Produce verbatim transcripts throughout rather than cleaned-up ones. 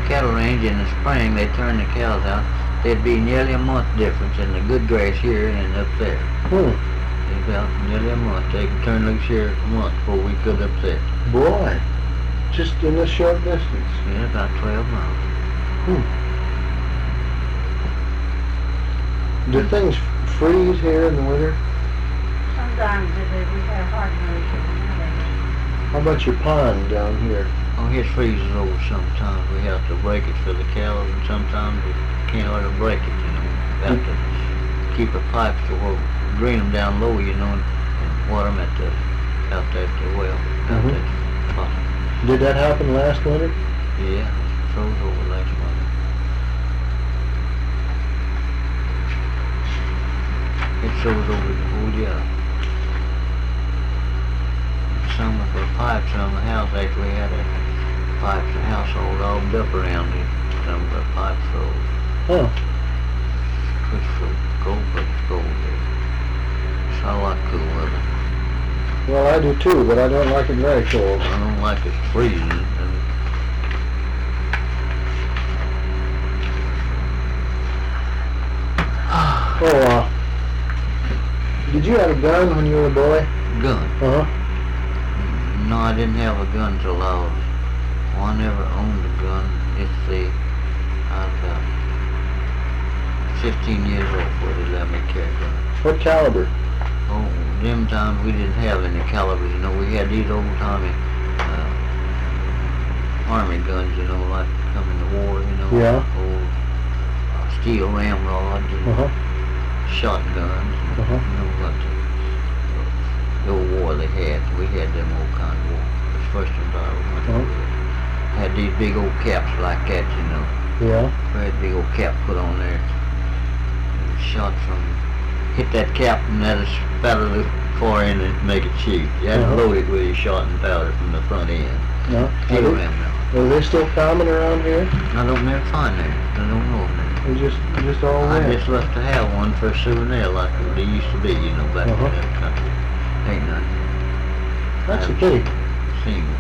cattle range in the spring, they turn the cows out, there'd be nearly a month difference in the good grass here and up there. Hmm. About nearly a month. They can turn loose here a month before we could up there. Boy, just in a short distance. Yeah, about twelve miles. Hmm. Do things freeze here in the winter? Sometimes they do. We have hard nose. How about your pond down here? Oh, it freezes over sometimes. We have to break it for the cows, and sometimes we can't hardly break it, you know. We have to keep a pipe to where we drain them down low, you know, and, and water them at the, out there at the well, out Mhm. at the bottom. Did that happen last winter? Yeah, it froze over last winter. It froze over the whole year. Some of the pipes on the house actually had a pipes, the household all up around it. Some of the pipes froze. Huh. It's so cold, but it's cold there. So I like cool weather. Well, I do too, but I don't like it very cold. I don't like it freezing. And Oh, uh, did you have a gun when you were a boy? gun. Uh-huh. No, I didn't have a gun till I was, well, I never owned a gun. It's the, I was uh, fifteen years old before they let me carry a gun. What caliber? Oh, them times we didn't have any calibers, you know. We had these old-timey uh, army guns, you know, like coming to war, you know. Yeah. Old uh, steel ramrods and Uh-huh. shotguns. And, Uh-huh. You know what the, the old war they had. We had them old kind of war. The first ones I went Uh-huh. with. Had these big old caps like that, you know. Yeah. We had a big old cap put on there. And shot from, hit that cap and let us spatter the far end and make it shoot. You had to Uh-huh. load it with your shot and powder from the front end. No. Steel Are ram now. they, are they still common around here? I don't never find them. I don't know them. They just, just all I there? just love to have one for a souvenir like they used to be, you know, back Uh-huh. in that country. Ain't nothing. That's a pity. Seen one.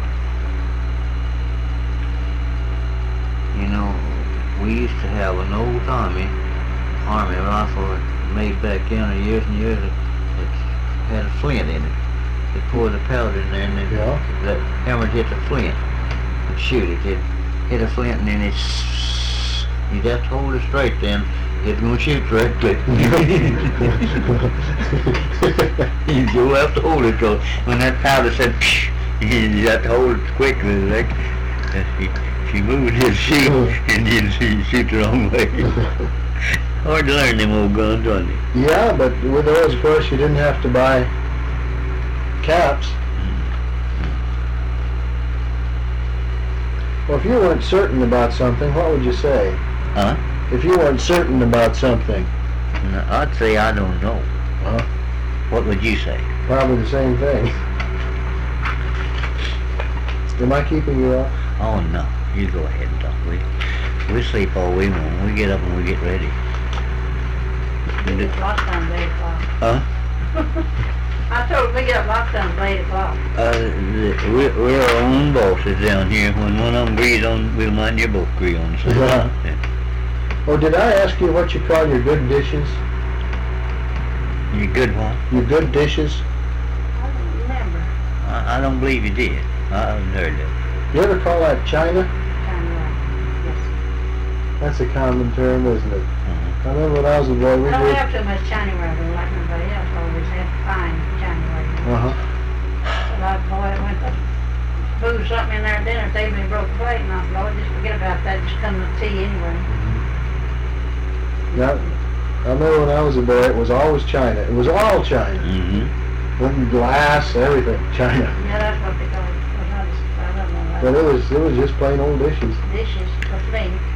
You know, we used to have an old Tommy army rifle made back down the years and years. It, it had a flint in it. They poured the powder in there and then Yeah. that hammer hit the flint and shoot it. It hit a flint and then it, you'd have to hold it straight then. It's gonna shoot right quick. You have to hold it, cause when that powder said, psh, you have to hold it quickly, like she, she moved his shoot, and then she shoot the wrong way. Hard to learn them old guns, wasn't it? Yeah, but with those, of course, you didn't have to buy caps. Well, if you weren't certain about something, what would you say? Huh? If you weren't certain about something, No, I'd say I don't know. uh, What would you say? probably the same thing. Am I keeping you up? Oh no, you go ahead and talk. We we sleep all we want. We get up and we get ready. We do- Lots of times eight o'clock. Huh? I told we get up lots of times eight o'clock. Uh, the- we're, we're our own bosses down here. When one of them agrees on, we'll mind you both agree on the same. Yeah. Yeah. Oh, did I ask you what you call your good dishes? You good one? Your good dishes? I don't remember. I, I don't believe you did. I haven't heard of it. You ever call that China? Kind of, yes. That's a common term, isn't it? Uh-huh. I remember when I was a boy, we I don't did. have too much China rubber like nobody else always had fine China rubber. Uh-huh. But I, boy, I went to move something in there at dinner table and broke a plate, and I thought, Lord, just forget about that, just come with tea anyway. Now, I remember when I was a boy, it was always China. It was all China. Mm-hmm. Wooden glass, everything, China. Yeah, that's what they call it. But I just, I don't know. But it was, it was just plain old dishes. Dishes, for me.